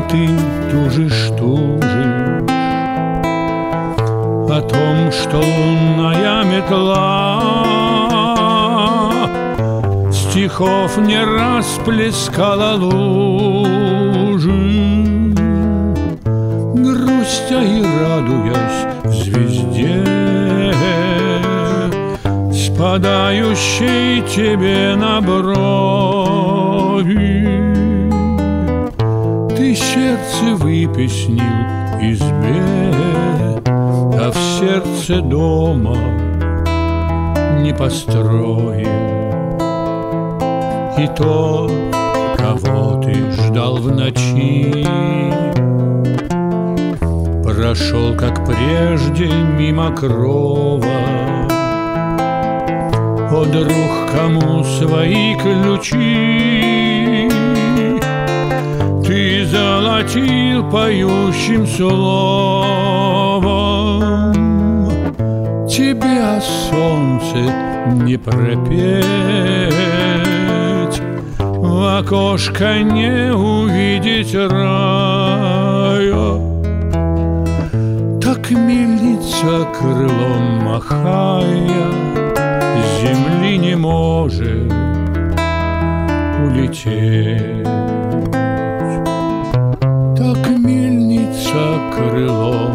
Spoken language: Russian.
ты тужишь о том, что лунная метла стихов не расплескала лужи, грустя и радуясь звезде, спадающей тебе на брови. Ты сердце выпеснил избе, а в сердце дома не построил. И тот, кого ты ждал в ночи, прошел, как прежде, мимо крова. О, друг, кому свои ключи ты золотил поющим словом? Тебе о солнце не пропеть, в окошко не увидеть рая. Так мельница, крылом махая, земли не может улететь. Так мельница, крылом